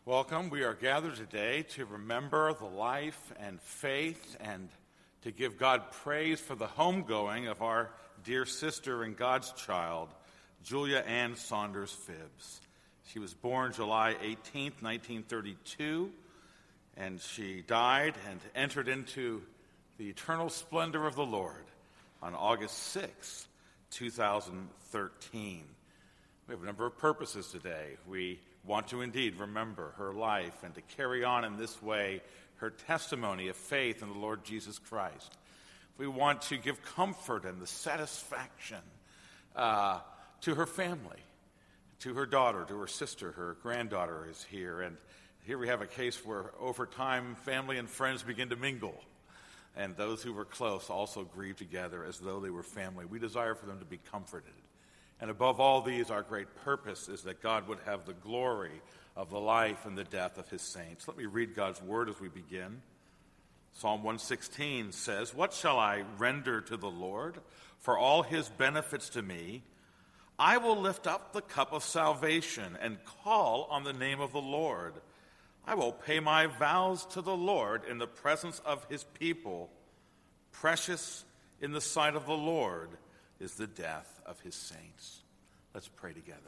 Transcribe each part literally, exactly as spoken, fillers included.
Welcome. We are gathered today to remember the life and faith and to give God praise for the homegoing of our dear sister and God's child, Julia Ann Saunders Phibbs. She was born July eighteenth, nineteen thirty-two, and she died and entered into the eternal splendor of the Lord on August sixth, two thousand thirteen. We have a number of purposes today. We want to indeed remember her life and to carry on in this way her testimony of faith in the Lord Jesus Christ. We want to give comfort and the satisfaction uh, to her family, to her daughter, to her sister. Her granddaughter is here, and here we have a case where over time family and friends begin to mingle, and those who were close also grieve together as though they were family. We desire for them to be comforted. And above all these, our great purpose is that God would have the glory of the life and the death of his saints. Let me read God's word as we begin. Psalm one sixteen says, "What shall I render to the Lord for all his benefits to me? I will lift up the cup of salvation and call on the name of the Lord. I will pay my vows to the Lord in the presence of his people. Precious in the sight of the Lord is the death of his saints." Let's pray together.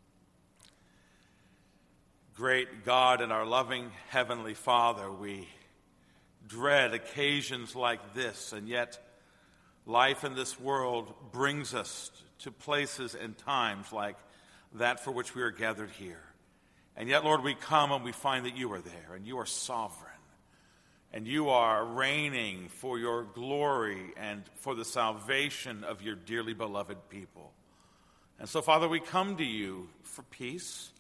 Great God and our loving Heavenly Father, we dread occasions like this, and yet life in this world brings us to places and times like that for which we are gathered here. And yet, Lord, we come and we find that you are there, and you are sovereign. And you are reigning for your glory and for the salvation of your dearly beloved people. And so, Father, we come to you for peace,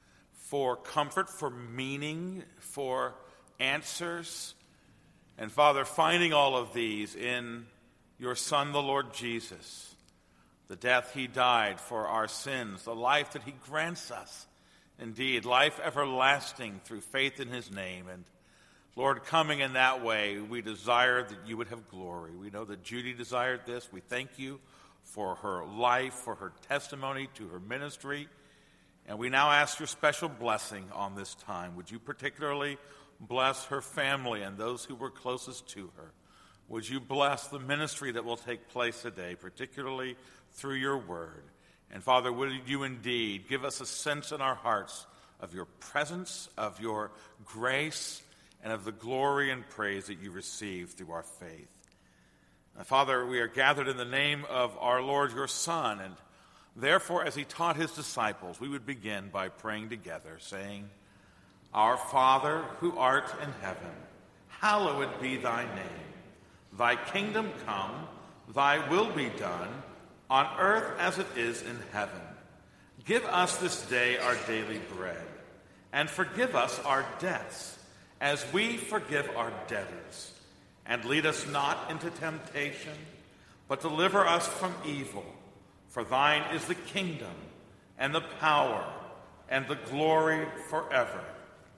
for comfort, for meaning, for answers. And, Father, finding all of these in your Son, the Lord Jesus, the death he died for our sins, the life that he grants us, indeed, life everlasting through faith in his name. And Lord, coming in that way, we desire that you would have glory. We know that Judy desired this. We thank you for her life, for her testimony to her ministry. And we now ask your special blessing on this time. Would you particularly bless her family and those who were closest to her? Would you bless the ministry that will take place today, particularly through your word? And Father, would you indeed give us a sense in our hearts of your presence, of your grace, and of the glory and praise that you receive through our faith. Now, Father, we are gathered in the name of our Lord, your Son, and therefore, as he taught his disciples, we would begin by praying together, saying, "Our Father, who art in heaven, hallowed be thy name. Thy kingdom come, thy will be done, on earth as it is in heaven. Give us this day our daily bread, and forgive us our debts, as we forgive our debtors. And lead us not into temptation, but deliver us from evil. For thine is the kingdom, and the power, and the glory forever.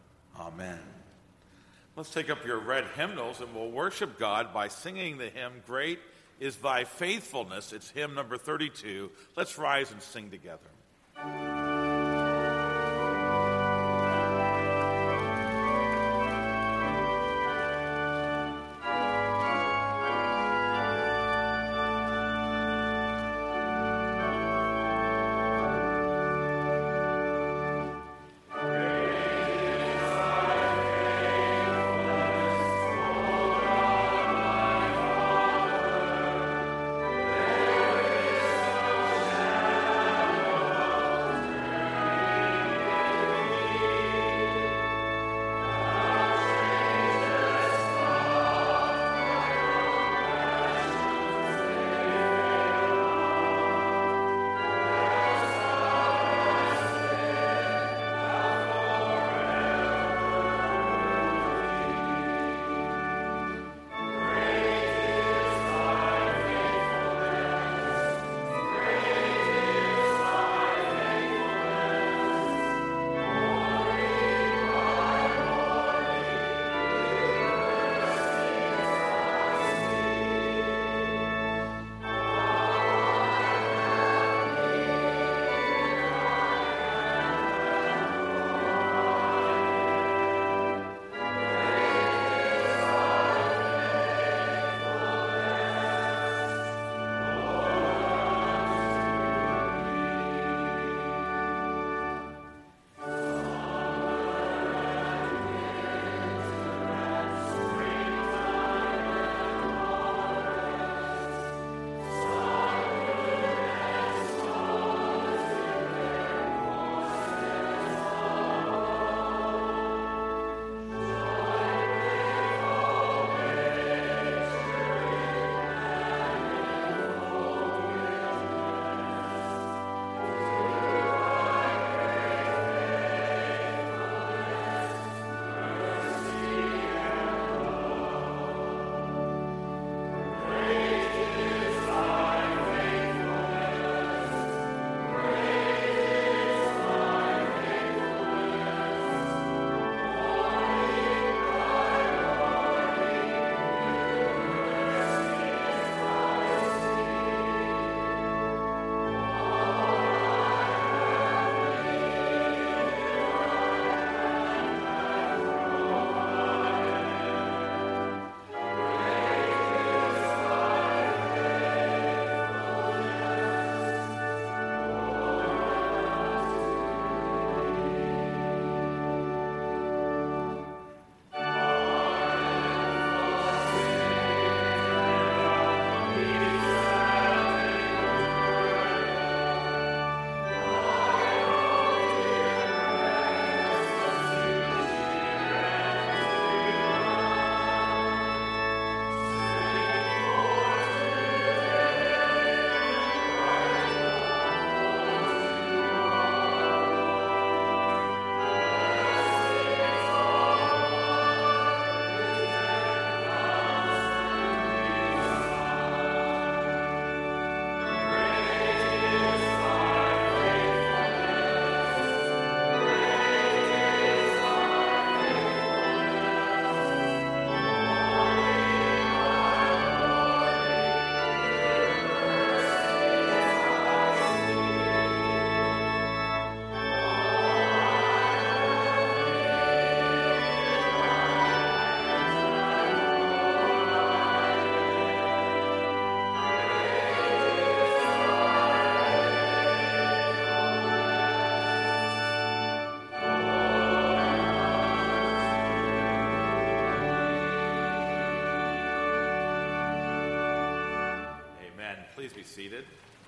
Amen." Let's take up your red hymnals, and we'll worship God by singing the hymn, "Great is Thy Faithfulness." It's hymn number thirty-two. Let's rise and sing together. Please be seated.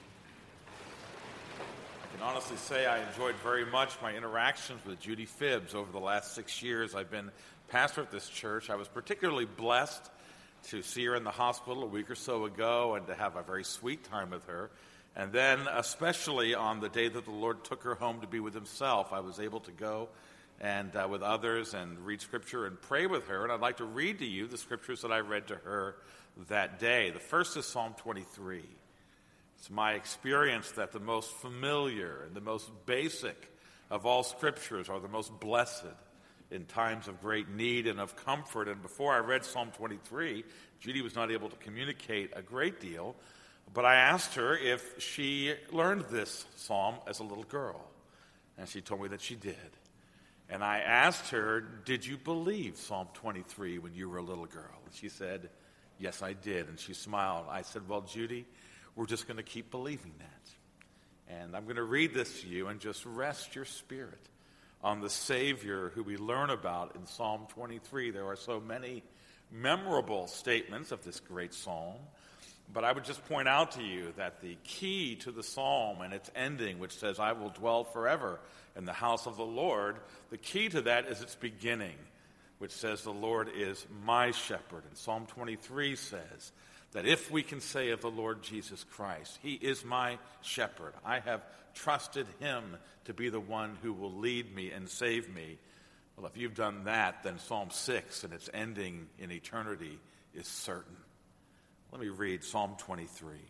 I can honestly say I enjoyed very much my interactions with Judy Phibbs over the last six years I've been pastor at this church. I was particularly blessed to see her in the hospital a week or so ago and to have a very sweet time with her. And then, especially on the day that the Lord took her home to be with himself, I was able to go and uh, with others and read Scripture and pray with her. And I'd like to read to you the Scriptures that I read to her that day. The first is Psalm twenty-three. It's my experience that the most familiar and the most basic of all Scriptures are the most blessed in times of great need and of comfort. And before I read Psalm twenty-three, Judy was not able to communicate a great deal, but I asked her if she learned this psalm as a little girl, and she told me that she did. And I asked her, did you believe Psalm twenty-three when you were a little girl? And she said, yes, I did. And she smiled. I said, well, Judy, we're just going to keep believing that. And I'm going to read this to you and just rest your spirit on the Savior who we learn about in Psalm twenty-three. There are so many memorable statements of this great psalm. But I would just point out to you that the key to the psalm and its ending, which says, I will dwell forever in the house of the Lord, the key to that is its beginning, which says the Lord is my shepherd. And Psalm twenty-three says that if we can say of the Lord Jesus Christ, he is my shepherd, I have trusted him to be the one who will lead me and save me. Well, if you've done that, then Psalm six and its ending in eternity is certain. Let me read Psalm twenty-three.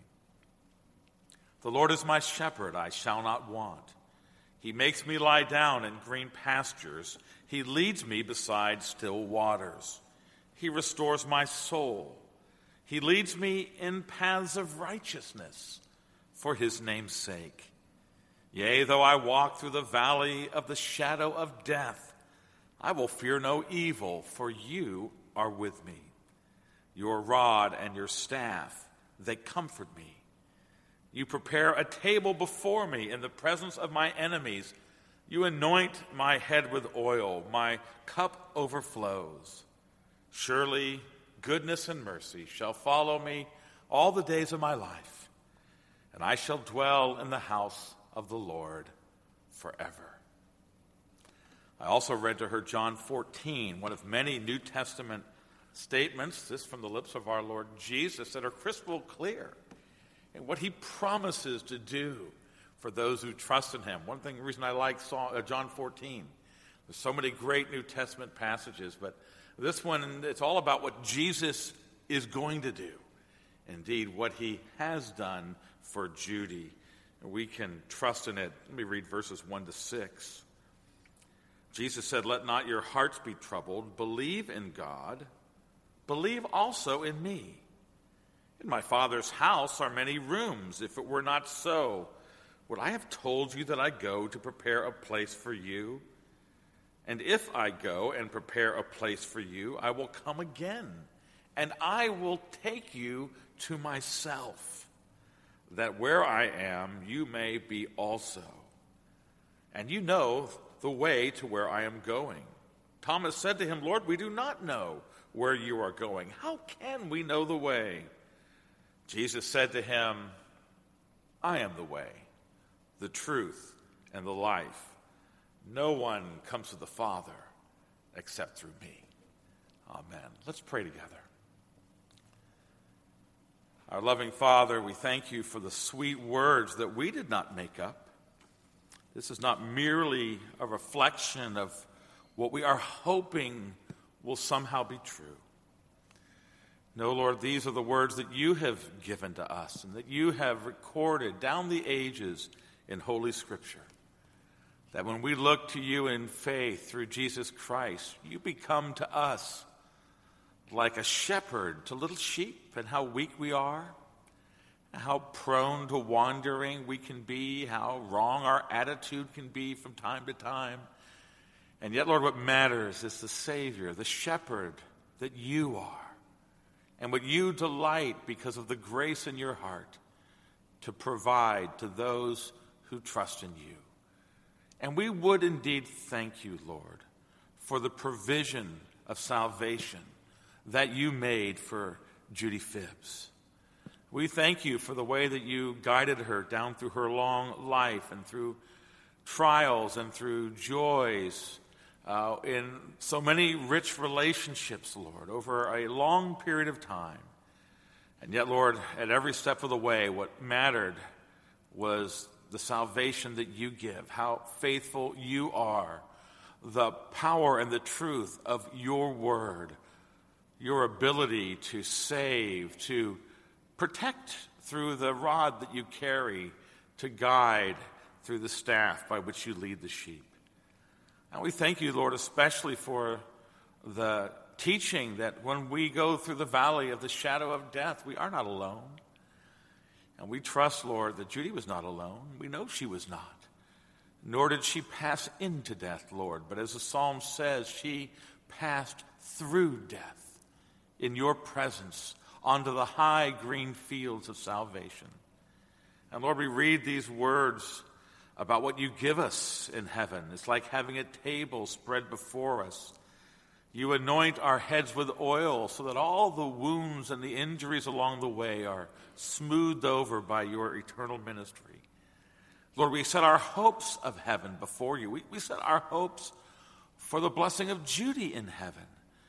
The Lord is my shepherd, I shall not want. He makes me lie down in green pastures. He leads me beside still waters. He restores my soul. He leads me in paths of righteousness for his name's sake. Yea, though I walk through the valley of the shadow of death, I will fear no evil, for you are with me. Your rod and your staff, they comfort me. You prepare a table before me in the presence of my enemies. You anoint my head with oil. My cup overflows. Surely goodness and mercy shall follow me all the days of my life, and I shall dwell in the house of the Lord forever. I also read to her John fourteen, one of many New Testament statements, this from the lips of our Lord Jesus, that are crystal clear in what he promises to do for those who trust in him. One thing, the reason I like John fourteen, there's so many great New Testament passages, but this one, it's all about what Jesus is going to do. Indeed, what he has done for Judy. We can trust in it. Let me read verses one to six. Jesus said, let not your hearts be troubled. Believe in God. Believe also in me. In my Father's house are many rooms. If it were not so, would I have told you that I go to prepare a place for you? And if I go and prepare a place for you, I will come again, and I will take you to myself, that where I am, you may be also. And you know the way to where I am going. Thomas said to him, Lord, we do not know where you are going. How can we know the way? Jesus said to him, I am the way, the truth, and the life. No one comes to the Father except through me. Amen. Let's pray together. Our loving Father, we thank you for the sweet words that we did not make up. This is not merely a reflection of what we are hoping will somehow be true. No, Lord, these are the words that you have given to us and that you have recorded down the ages in Holy Scripture. That when we look to you in faith through Jesus Christ, you become to us like a shepherd to little sheep, and how weak we are, how prone to wandering we can be, how wrong our attitude can be from time to time. And yet, Lord, what matters is the Savior, the shepherd that you are, and what you delight because of the grace in your heart to provide to those who trust in you. And we would indeed thank you, Lord, for the provision of salvation that you made for Judy Phibbs. We thank you for the way that you guided her down through her long life and through trials and through joys uh, in so many rich relationships, Lord, over a long period of time. And yet, Lord, at every step of the way, what mattered was the salvation that you give, how faithful you are, the power and the truth of your word, your ability to save, to protect through the rod that you carry, to guide through the staff by which you lead the sheep. And we thank you, Lord, especially for the teaching that when we go through the valley of the shadow of death, we are not alone. And we trust, Lord, that Judy was not alone. We know she was not. Nor did she pass into death, Lord. But as the psalm says, she passed through death in your presence onto the high green fields of salvation. And Lord, we read these words about what you give us in heaven. It's like having a table spread before us. You anoint our heads with oil so that all the wounds and the injuries along the way are smoothed over by your eternal ministry. Lord, we set our hopes of heaven before you. We, we set our hopes for the blessing of Judy in heaven.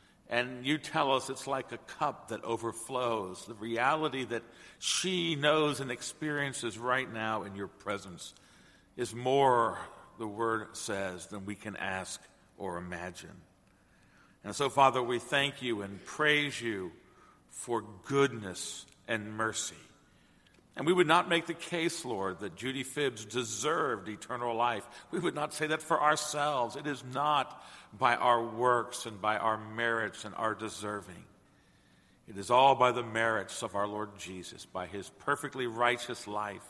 And you tell us it's like a cup that overflows, the reality that she knows and experiences right now in your presence is more, the word says, than we can ask or imagine. And so, Father, we thank you and praise you for goodness and mercy. And we would not make the case, Lord, that Judy Phibbs deserved eternal life. We would not say that for ourselves. It is not by our works and by our merits and our deserving. It is all by the merits of our Lord Jesus, by his perfectly righteous life,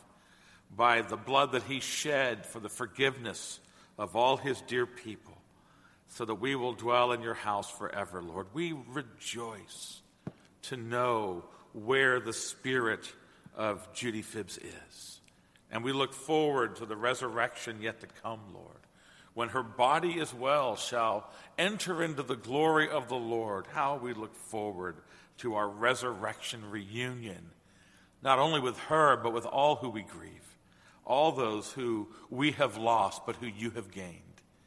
by the blood that he shed for the forgiveness of all his dear people, so that we will dwell in your house forever, Lord. We rejoice to know where the spirit of Judy Phibbs is. And we look forward to the resurrection yet to come, Lord, when her body as well shall enter into the glory of the Lord. How we look forward to our resurrection reunion, not only with her, but with all who we grieve, all those who we have lost, but who you have gained.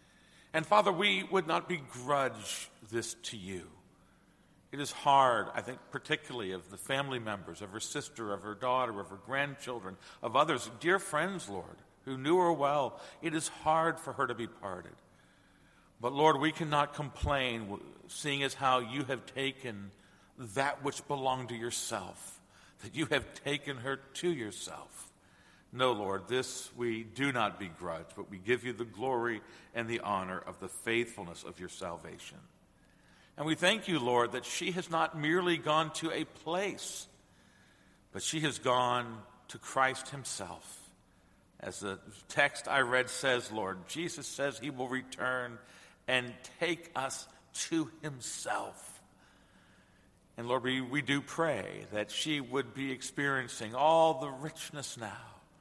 And Father, we would not begrudge this to you. It is hard, I think, particularly of the family members, of her sister, of her daughter, of her grandchildren, of others, dear friends, Lord, who knew her well. It is hard for her to be parted. But Lord, we cannot complain, seeing as how you have taken that which belonged to yourself, that you have taken her to yourself. No, Lord, this we do not begrudge, but we give you the glory and the honor of the faithfulness of your salvation. And we thank you, Lord, that she has not merely gone to a place, but she has gone to Christ himself. As the text I read says, Lord, Jesus says he will return and take us to himself. And Lord, we, we do pray that she would be experiencing all the richness now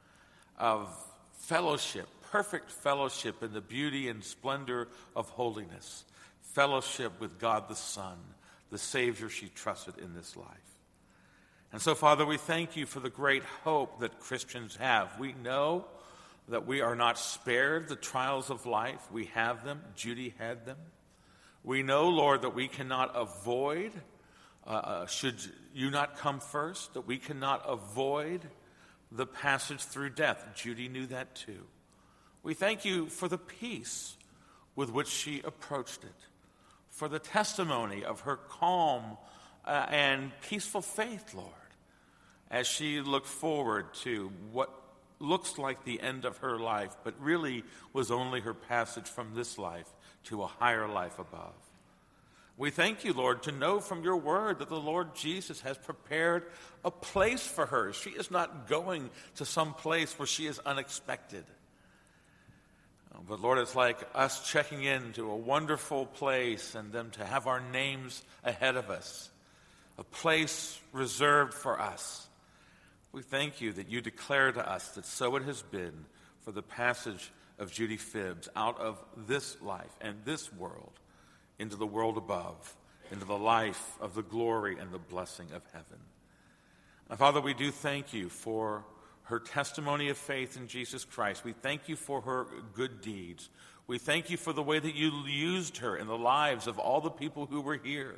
of fellowship, perfect fellowship in the beauty and splendor of holiness, fellowship with God the Son, the Savior she trusted in this life. And so, Father, we thank you for the great hope that Christians have. We know that we are not spared the trials of life. We have them. Judy had them. We know, Lord, that we cannot avoid, uh, should you not come first, that we cannot avoid the passage through death. Judy knew that too. We thank you for the peace with which she approached it, for the testimony of her calm uh, and peaceful faith, Lord, as she looked forward to what looks like the end of her life, but really was only her passage from this life to a higher life above. We thank you, Lord, to know from your word that the Lord Jesus has prepared a place for her. She is not going to some place where she is unexpected. But Lord, it's like us checking into a wonderful place and them to have our names ahead of us, a place reserved for us. We thank you that you declare to us that so it has been for the passage of Judy Phibbs out of this life and this world into the world above, into the life of the glory and the blessing of heaven. And Father, we do thank you for her testimony of faith in Jesus Christ. We thank you for her good deeds. We thank you for the way that you used her in the lives of all the people who were here.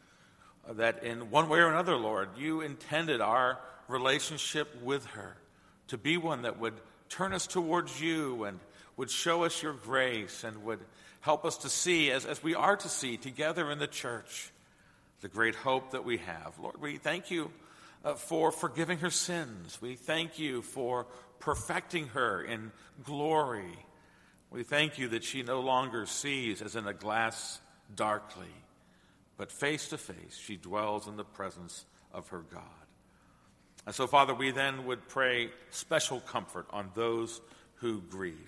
That in one way or another, Lord, you intended our relationship with her to be one that would turn us towards you and would show us your grace and would help us to see, as, as we are to see together in the church, the great hope that we have. Lord, we thank you uh, for forgiving her sins. We thank you for perfecting her in glory. We thank you that she no longer sees as in a glass darkly, but face to face she dwells in the presence of her God. And so, Father, we then would pray special comfort on those who grieve.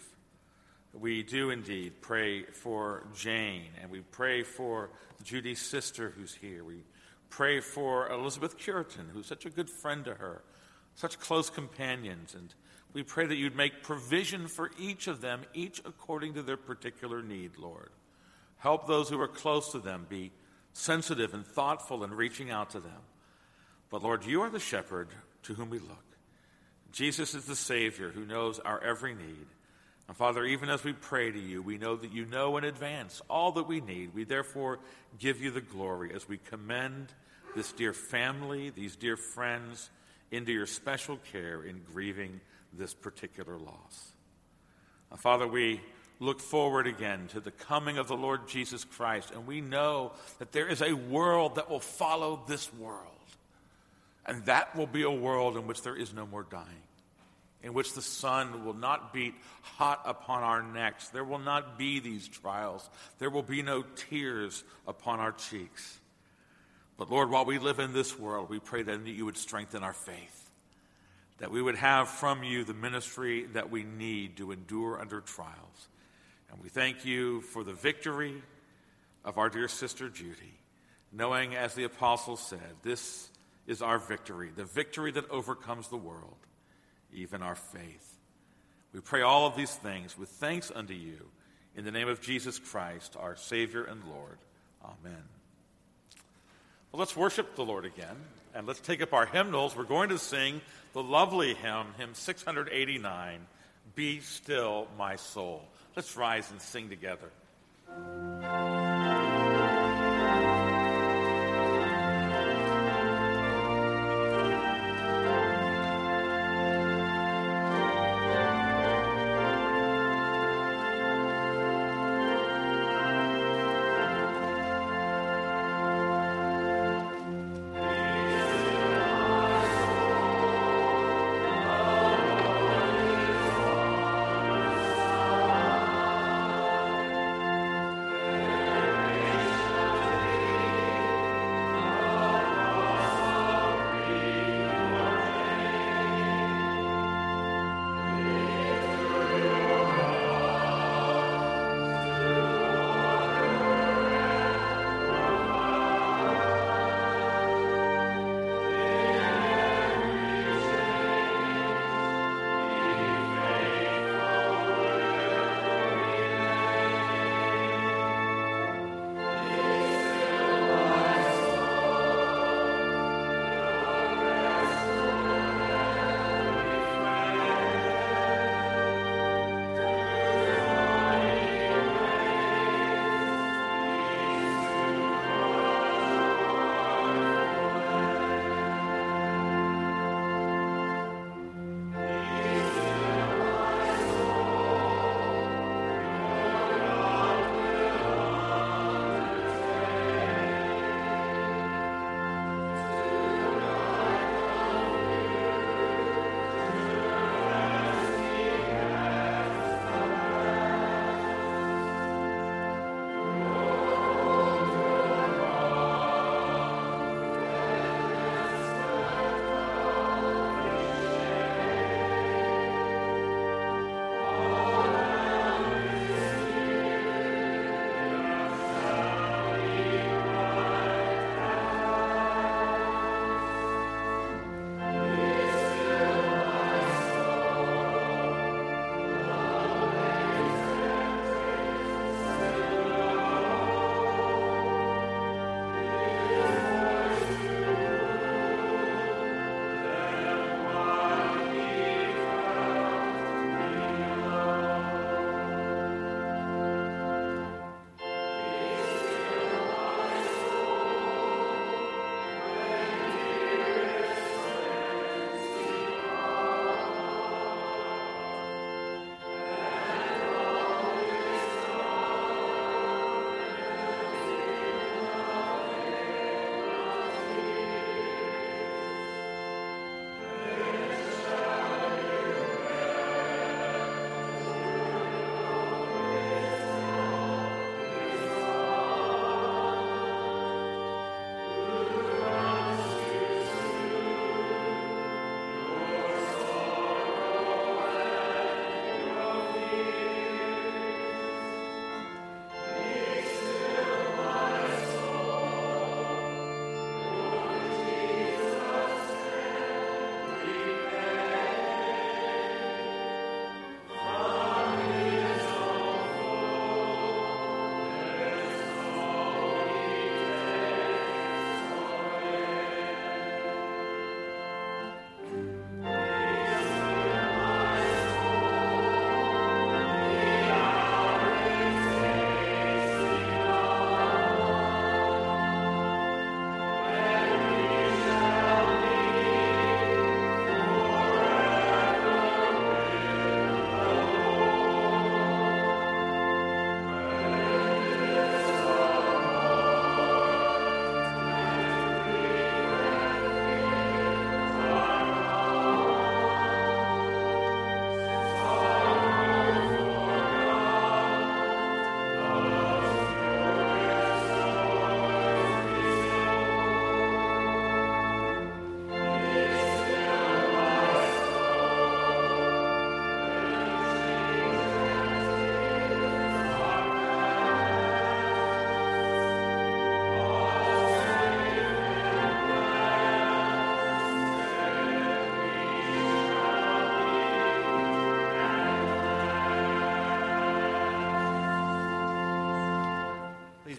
We do indeed pray for Jane, and we pray for Judy's sister who's here. We pray for Elizabeth Curitan, who's such a good friend to her, such close companions, and we pray that you'd make provision for each of them, each according to their particular need, Lord. Help those who are close to them be sensitive and thoughtful in reaching out to them. But Lord, you are the shepherd to whom we look. Jesus is the Savior who knows our every need. And Father, even as we pray to you, we know that you know in advance all that we need. We therefore give you the glory as we commend this dear family, these dear friends, into your special care in grieving this particular loss. And Father, we look forward again to the coming of the Lord Jesus Christ, and we know that there is a world that will follow this world. And that will be a world in which there is no more dying, in which the sun will not beat hot upon our necks. There will not be these trials. There will be no tears upon our cheeks. But Lord, while we live in this world, we pray then that you would strengthen our faith, that we would have from you the ministry that we need to endure under trials. And we thank you for the victory of our dear sister Judy, knowing, as the apostle said, this is our victory, the victory that overcomes the world, even our faith. We pray all of these things with thanks unto you in the name of Jesus Christ, our Savior and Lord. Amen. Well, let's worship the Lord again, and let's take up our hymnals. We're going to sing the lovely hymn, hymn six eighty-nine, Be Still My Soul. Let's rise and sing together. Amen.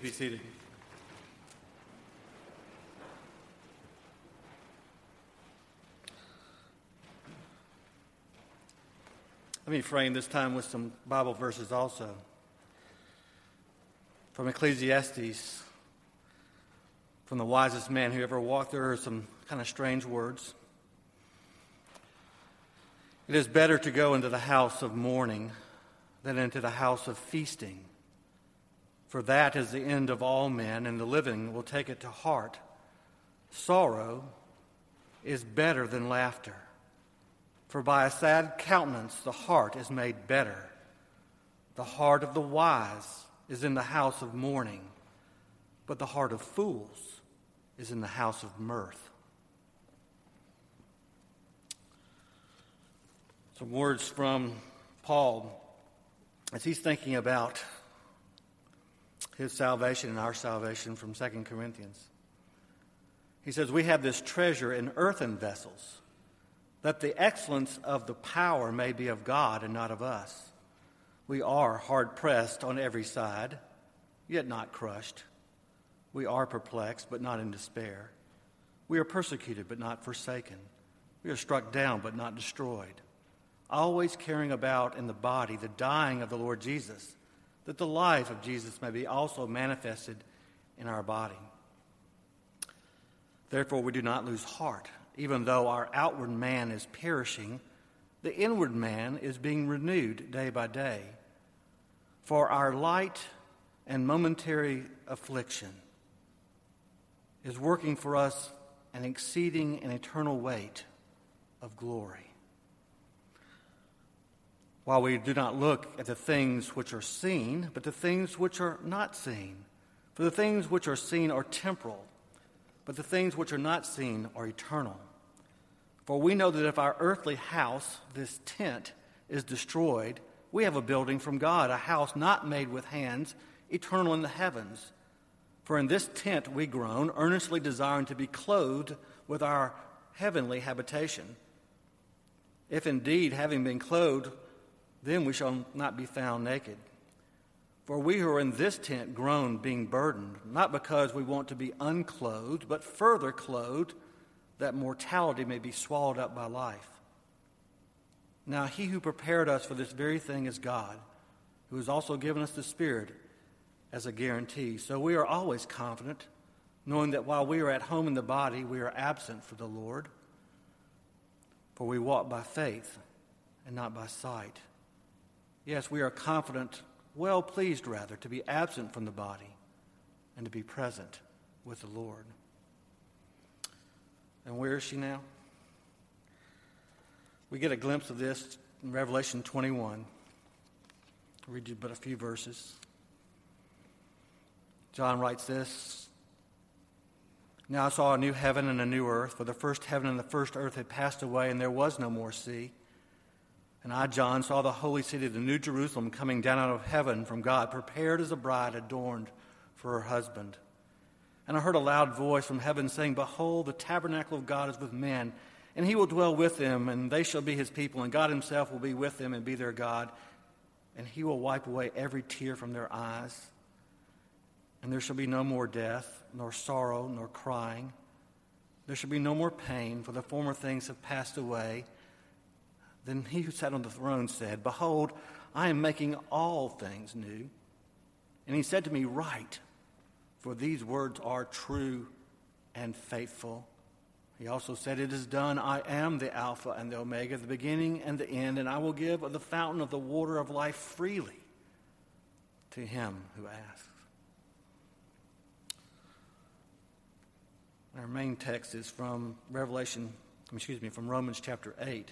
be seated. Let me frame this time with some Bible verses also. From Ecclesiastes, from the wisest man who ever walked, there are some kind of strange words. It is better to go into the house of mourning than into the house of feasting. For that is the end of all men, and the living will take it to heart. Sorrow is better than laughter. For by a sad countenance the heart is made better. The heart of the wise is in the house of mourning, but the heart of fools is in the house of mirth. Some words from Paul as he's thinking about his salvation and our salvation from Second Corinthians. He says, we have this treasure in earthen vessels, that the excellence of the power may be of God and not of us. We are hard-pressed on every side, yet not crushed. We are perplexed, but not in despair. We are persecuted, but not forsaken. We are struck down, but not destroyed. Always carrying about in the body the dying of the Lord Jesus, that the life of Jesus may be also manifested in our body. Therefore we do not lose heart. Even though our outward man is perishing, the inward man is being renewed day by day. For our light and momentary affliction is working for us an exceeding and eternal weight of glory. While we do not look at the things which are seen, but the things which are not seen. For the things which are seen are temporal, but the things which are not seen are eternal. For we know that if our earthly house, this tent, is destroyed, we have a building from God, a house not made with hands, eternal in the heavens. For in this tent we groan, earnestly desiring to be clothed with our heavenly habitation. If indeed, having been clothed, then we shall not be found naked. For we who are in this tent groan, being burdened, not because we want to be unclothed, but further clothed, that mortality may be swallowed up by life. Now he who prepared us for this very thing is God, who has also given us the Spirit as a guarantee. So we are always confident, knowing that while we are at home in the body, we are absent for the Lord. For we walk by faith and not by sight. Yes, we are confident, well pleased rather, to be absent from the body and to be present with the Lord. And where is she now? We get a glimpse of this in Revelation twenty-one. I'll read you but a few verses. John writes this, Now I saw a new heaven and a new earth, for the first heaven and the first earth had passed away, and there was no more sea. And I, John, saw the holy city, the new Jerusalem, coming down out of heaven from God, prepared as a bride adorned for her husband. And I heard a loud voice from heaven saying, Behold, the tabernacle of God is with men, and he will dwell with them, and they shall be his people, and God himself will be with them and be their God. And he will wipe away every tear from their eyes. And there shall be no more death, nor sorrow, nor crying. There shall be no more pain, for the former things have passed away. Then he who sat on the throne said, Behold, I am making all things new. And he said to me, Write, for these words are true and faithful. He also said, It is done. I am the Alpha and the Omega, the beginning and the end, and I will give of the fountain of the water of life freely to him who asks. Our main text is from Revelation, excuse me, from Romans chapter eight.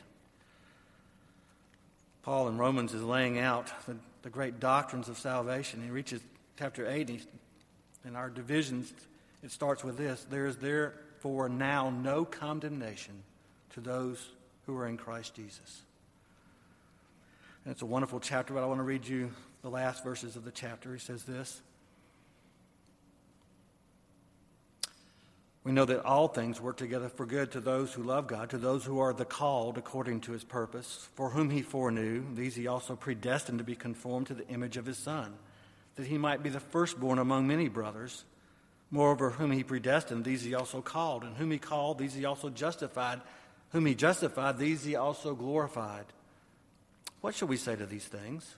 Paul in Romans is laying out the, the great doctrines of salvation. He reaches chapter eight, and in our divisions, it starts with this. There is therefore now no condemnation to those who are in Christ Jesus. And it's a wonderful chapter, but I want to read you the last verses of the chapter. He says this. We know that all things work together for good to those who love God, to those who are the called according to his purpose. For whom he foreknew, these he also predestined to be conformed to the image of his Son, that he might be the firstborn among many brothers. Moreover, whom he predestined, these he also called. And whom he called, these he also justified. Whom he justified, these he also glorified. What shall we say to these things?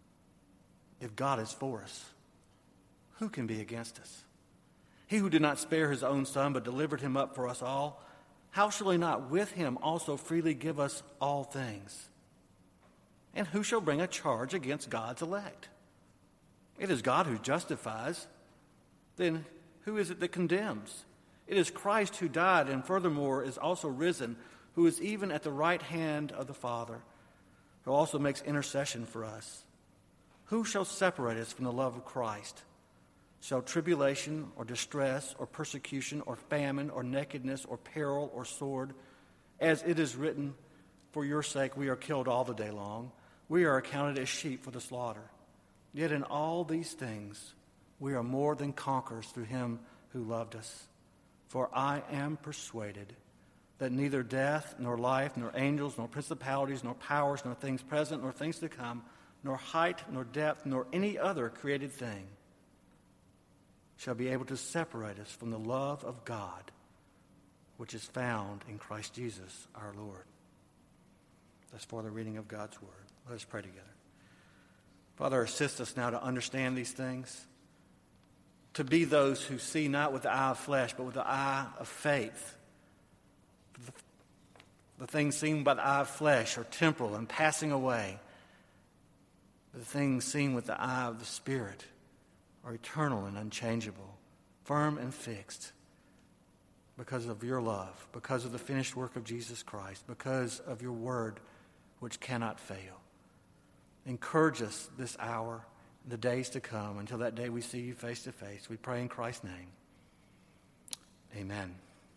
If God is for us, who can be against us? He who did not spare his own son, but delivered him up for us all, how shall he not with him also freely give us all things? And who shall bring a charge against God's elect? It is God who justifies. Then who is it that condemns? It is Christ who died and furthermore is also risen, who is even at the right hand of the Father, who also makes intercession for us. Who shall separate us from the love of Christ? Shall tribulation or distress or persecution or famine or nakedness or peril or sword? As it is written, for your sake we are killed all the day long. We are accounted as sheep for the slaughter. Yet in all these things we are more than conquerors through him who loved us. For I am persuaded that neither death, nor life, nor angels, nor principalities, nor powers, nor things present, nor things to come, nor height, nor depth, nor any other created thing shall be able to separate us from the love of God, which is found in Christ Jesus our Lord. That's for the reading of God's word. Let us pray together. Father, assist us now to understand these things, to be those who see not with the eye of flesh, but with the eye of faith. The, the things seen by the eye of flesh are temporal and passing away. The things seen with the eye of the Spirit are eternal and unchangeable, firm and fixed, because of your love, because of the finished work of Jesus Christ, because of your word, which cannot fail. Encourage us this hour, the days to come, until that day we see you face to face. We pray in Christ's name. Amen.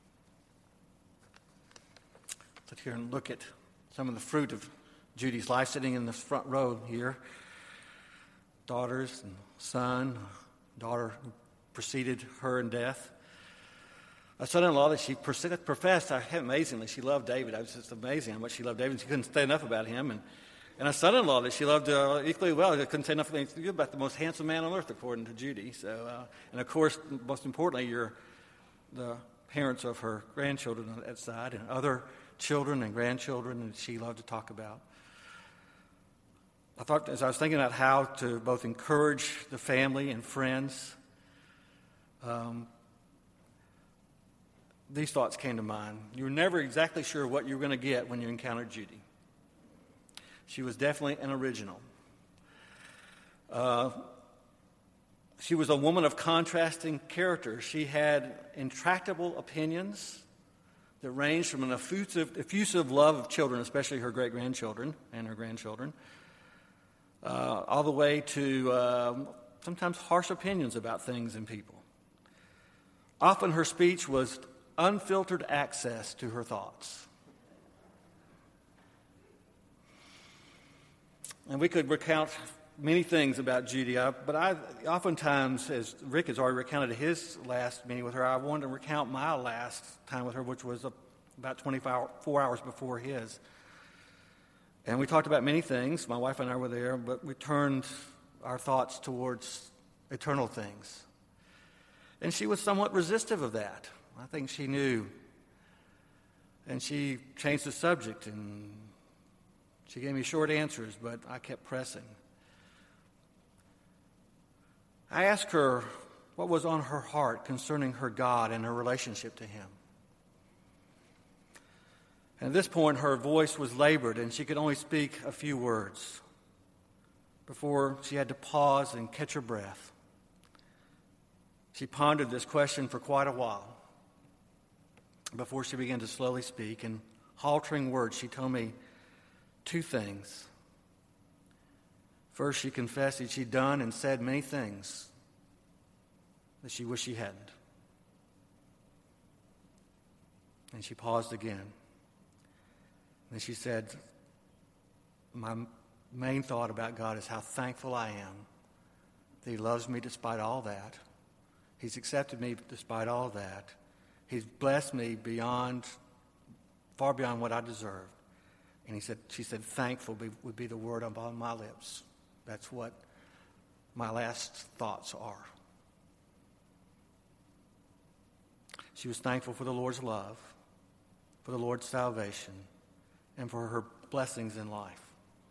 Sit here and look at some of the fruit of Judy's life, sitting in this front row here. Daughters and son, daughter who preceded her in death. A son-in-law that she professed, amazingly, she loved David. It was just amazing how much she loved David. She couldn't say enough about him. And, and a son-in-law that she loved uh, equally well. She couldn't say enough about the most handsome man on earth, according to Judy. So, uh, and of course, most importantly, you're the parents of her grandchildren on that side and other children and grandchildren that she loved to talk about. I thought, as I was thinking about how to both encourage the family and friends, um, these thoughts came to mind. You were never exactly sure what you were going to get when you encountered Judy. She was definitely an original. Uh, she was a woman of contrasting character. She had intractable opinions that ranged from an effusive, effusive love of children, especially her great-grandchildren and her grandchildren, Uh, all the way to uh, sometimes harsh opinions about things and people. Often her speech was unfiltered access to her thoughts. And we could recount many things about Judy, I, but I oftentimes, as Rick has already recounted his last meeting with her, I wanted to recount my last time with her, which was about twenty-four hours before his. And we talked about many things. My wife and I were there, but we turned our thoughts towards eternal things. And she was somewhat resistive of that. I think she knew. And she changed the subject, and she gave me short answers, but I kept pressing. I asked her what was on her heart concerning her God and her relationship to him. And at this point, her voice was labored, and she could only speak a few words before she had to pause and catch her breath. She pondered this question for quite a while before she began to slowly speak. In haltering words, she told me two things. First, she confessed that she'd done and said many things that she wished she hadn't. And she paused again. And she said, my main thought about God is how thankful I am that he loves me despite all that. He's accepted me despite all that. He's blessed me beyond, far beyond what I deserved. And he said, she said, thankful would be the word on my lips. That's what my last thoughts are. She was thankful for the Lord's love, for the Lord's salvation, and for her blessings in life.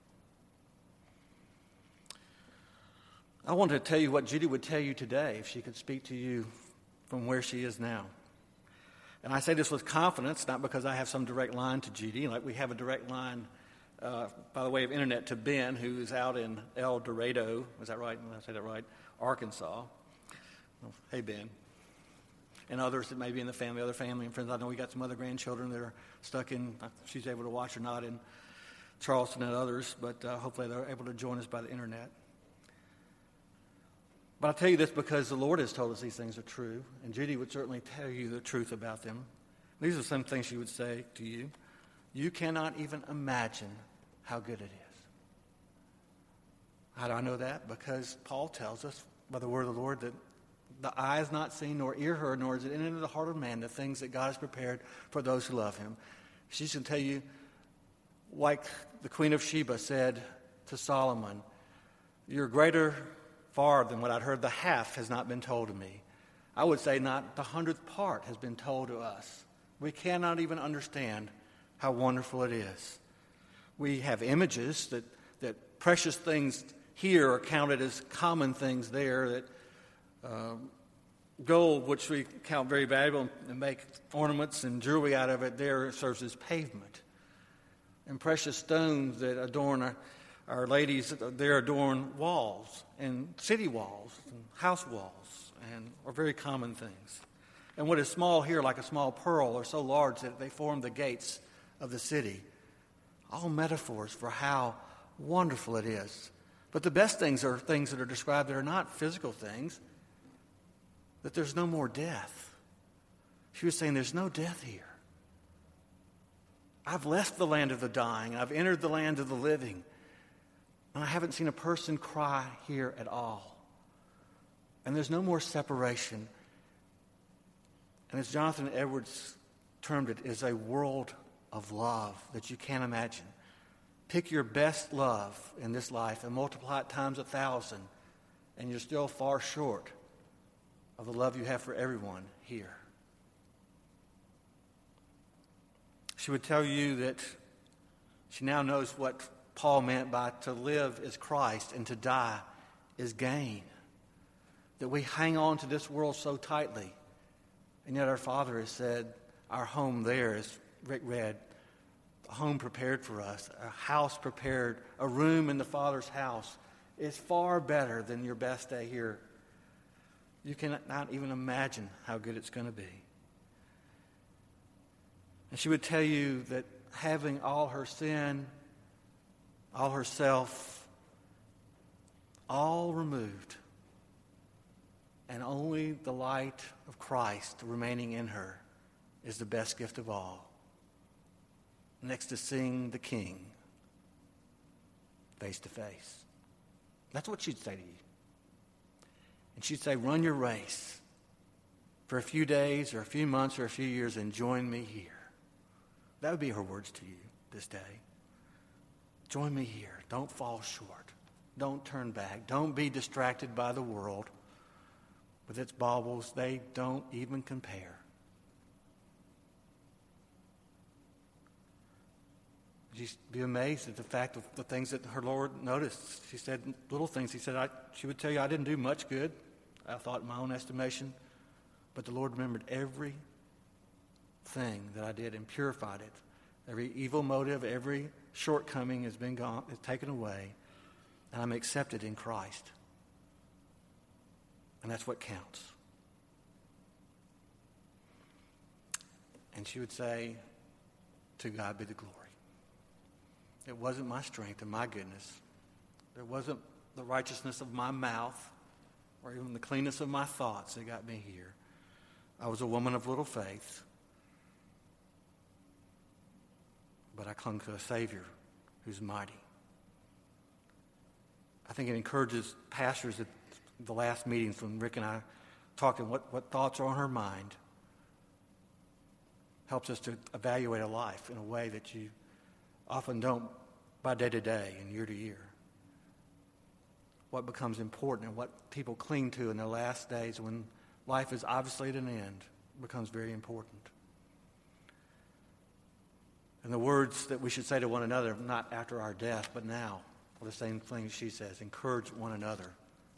I want to tell you what Judy would tell you today if she could speak to you from where she is now. And I say this with confidence, not because I have some direct line to Judy. Like we have a direct line, uh, by the way of internet, to Ben, who is out in El Dorado. Is that right? Did I say that right? Arkansas. Oh, hey, Ben. And others that may be in the family, other family and friends. I know we got some other grandchildren that are stuck in, if she's able to watch or not, in Charleston and others. But uh, hopefully they're able to join us by the internet. But I tell you this because the Lord has told us these things are true, and Judy would certainly tell you the truth about them. These are some things she would say to you. You cannot even imagine how good it is. How do I know that? Because Paul tells us by the word of the Lord that the eye has not seen, nor ear heard, nor is it entered into the heart of man, the things that God has prepared for those who love him. She's going to tell you, like the Queen of Sheba said to Solomon, you're greater far than what I'd heard, the half has not been told to me. I would say not the hundredth part has been told to us. We cannot even understand how wonderful it is. We have images that, that precious things here are counted as common things there, that uh, gold, which we count very valuable and make ornaments and jewelry out of it, there serves as pavement. And precious stones that adorn our Our ladies, there adorn walls and city walls and house walls and are very common things. And what is small here, like a small pearl, are so large that they form the gates of the city. All metaphors for how wonderful it is. But the best things are things that are described that are not physical things, that there's no more death. She was saying there's no death here. I've left the land of the dying. I've entered the land of the living. And I haven't seen a person cry here at all. And there's no more separation. And as Jonathan Edwards termed it, is a world of love that you can't imagine. Pick your best love in this life and multiply it times a thousand, and you're still far short of the love you have for everyone here. She would tell you that she now knows what Paul meant by to live is Christ and to die is gain. That we hang on to this world so tightly. And yet our Father has said our home there, as Rick read, a home prepared for us, a house prepared, a room in the Father's house is far better than your best day here. You cannot even imagine how good it's going to be. And she would tell you that having all her sin, all herself, all removed, and only the light of Christ remaining in her is the best gift of all. Next to seeing the King face to face. That's what she'd say to you. And she'd say, run your race for a few days or a few months or a few years and join me here. That would be her words to you this day. Join me here. Don't fall short. Don't turn back. Don't be distracted by the world with its baubles. They don't even compare. You'd be amazed at the fact of the things that her Lord noticed. She said little things. He said, I, she would tell you, I didn't do much good, I thought in my own estimation. But the Lord remembered every thing that I did and purified it. Every evil motive, every shortcoming has been gone, is taken away, and I'm accepted in Christ. And that's what counts. And she would say, to God be the glory. It wasn't my strength and my goodness. It wasn't the righteousness of my mouth or even the cleanness of my thoughts that got me here. I was a woman of little faith. But I clung to a Savior who's mighty. I think it encourages pastors at the last meetings when Rick and I talked and what, what thoughts are on her mind. Helps us to evaluate a life in a way that you often don't by day to day and year to year. what becomes important and what people cling to in their last days when life is obviously at an end becomes very important. And the words that we should say to one another, not after our death, but now, are the same things she says. Encourage one another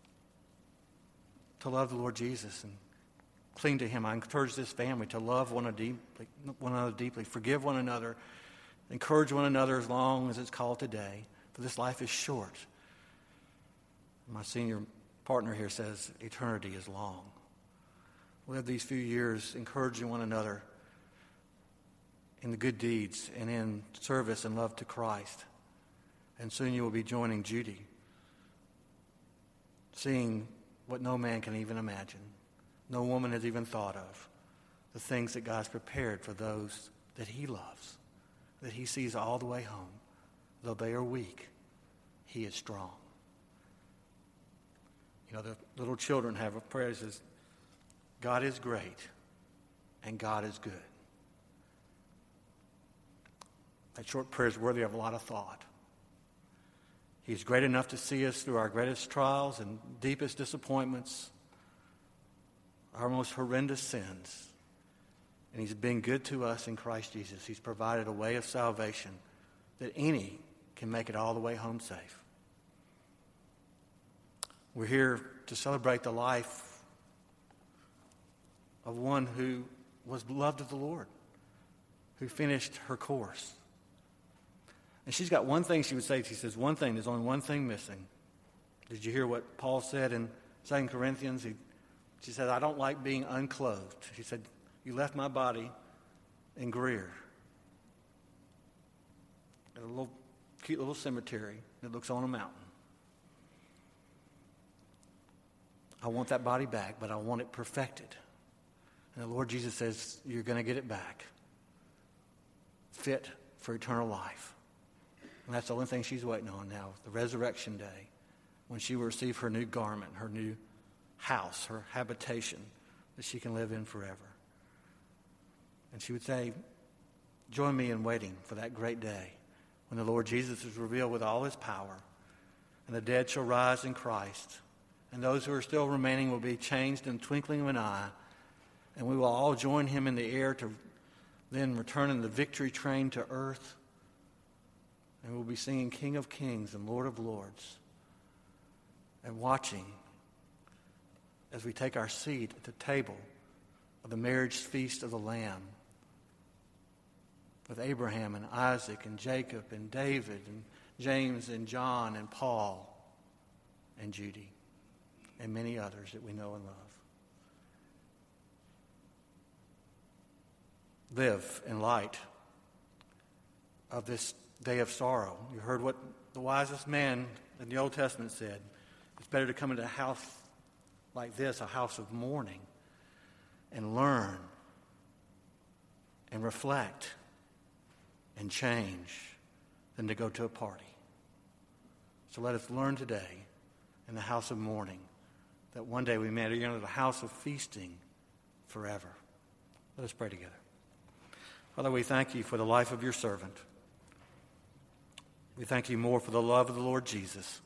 to love the Lord Jesus and cling to him. I encourage this family to love one another deeply, one another deeply, forgive one another, encourage one another as long as it's called today, for this life is short. My senior partner here says eternity is long. Live these few years encouraging one another in the good deeds and in service and love to Christ. And soon you will be joining Judy, seeing what no man can even imagine, no woman has even thought of, the things that God's prepared for those that he loves, that he sees all the way home. Though they are weak, he is strong. You know, the little children have a prayer that says, God is great and God is good. That short prayer is worthy of a lot of thought. He's great enough to see us through our greatest trials and deepest disappointments, our most horrendous sins. And he's been good to us in Christ Jesus. He's provided a way of salvation that any can make it all the way home safe. We're here to celebrate the life of one who was beloved of the Lord, who finished her course. And she's got one thing she would say. She says, one thing, there's only one thing missing. Did you hear what Paul said in Second Corinthians? He, she said, I don't like being unclothed. She said, you left my body in Greer, at a little cute little cemetery that looks on a mountain. I want that body back, but I want it perfected. And the Lord Jesus says, you're going to get it back, fit for eternal life. And that's the only thing she's waiting on now, the resurrection day, when she will receive her new garment, her new house, her habitation that she can live in forever. And she would say, join me in waiting for that great day when the Lord Jesus is revealed with all his power, and the dead shall rise in Christ, and those who are still remaining will be changed in the twinkling of an eye, and we will all join him in the air to then return in the victory train to earth, and we'll be singing King of Kings and Lord of Lords, and watching as we take our seat at the table of the marriage feast of the Lamb with Abraham and Isaac and Jacob and David and James and John and Paul and Judy and many others that we know and love. Live in light of this day of sorrow. You heard what the wisest man in the Old Testament said. It's better to come into a house like this, a house of mourning, and learn and reflect and change than to go to a party. So let us learn today in the house of mourning that one day we may enter the house of feasting forever. Let us pray together. Father, we thank you for the life of your servant. We thank you more for the love of the Lord Jesus,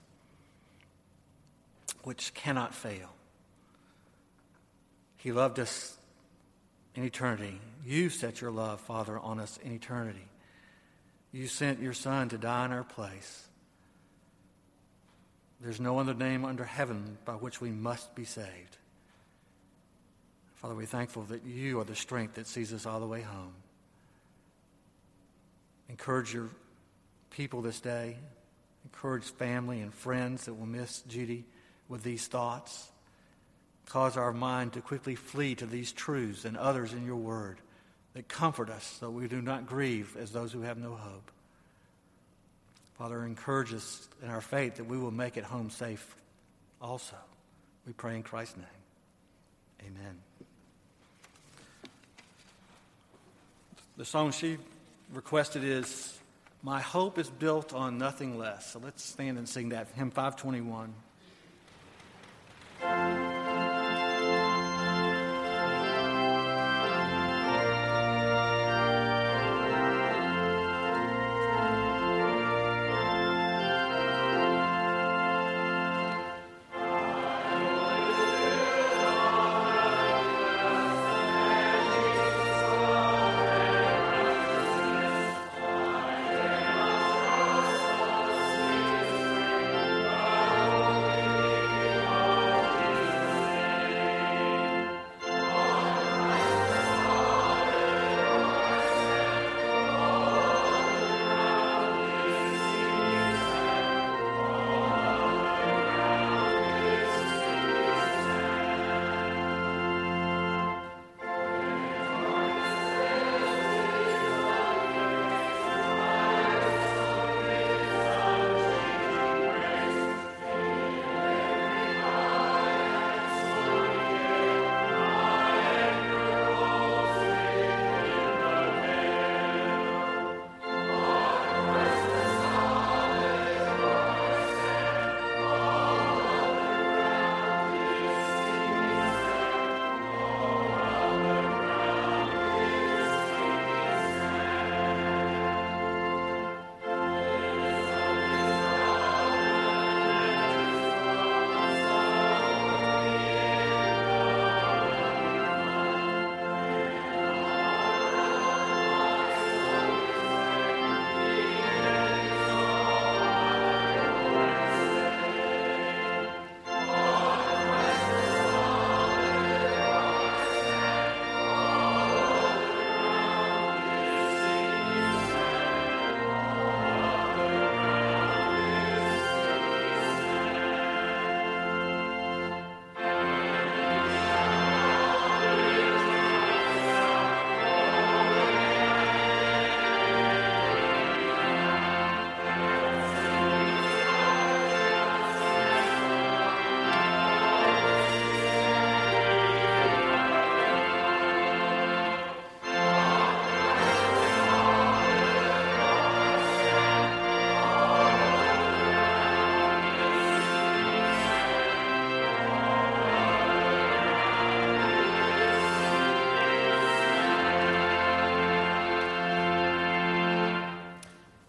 which cannot fail. He loved us in eternity. You set your love, Father, on us in eternity. You sent your Son to die in our place. There's no other name under heaven by which we must be saved. Father, we're thankful that you are the strength that sees us all the way home. Encourage your people this day. Encourage family and friends that will miss Judy with these thoughts. Cause our mind to quickly flee to these truths and others in your word that comfort us so we do not grieve as those who have no hope. Father, encourage us in our faith that we will make it home safe also. We pray in Christ's name. Amen. The song she requested is My Hope is Built on Nothing Less. So let's stand and sing that. Hymn five twenty-one.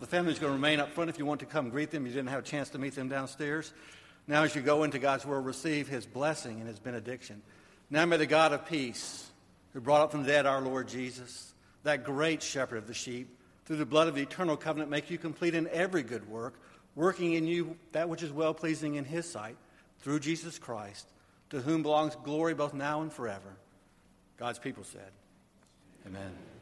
The family's going to remain up front if you want to come greet them. You didn't have a chance to meet them downstairs. Now as you go into God's word, receive his blessing and his benediction. Now may the God of peace, who brought up from the dead our Lord Jesus, that great shepherd of the sheep, through the blood of the eternal covenant, make you complete in every good work, working in you that which is well-pleasing in his sight, through Jesus Christ, to whom belongs glory both now and forever. God's people said, amen.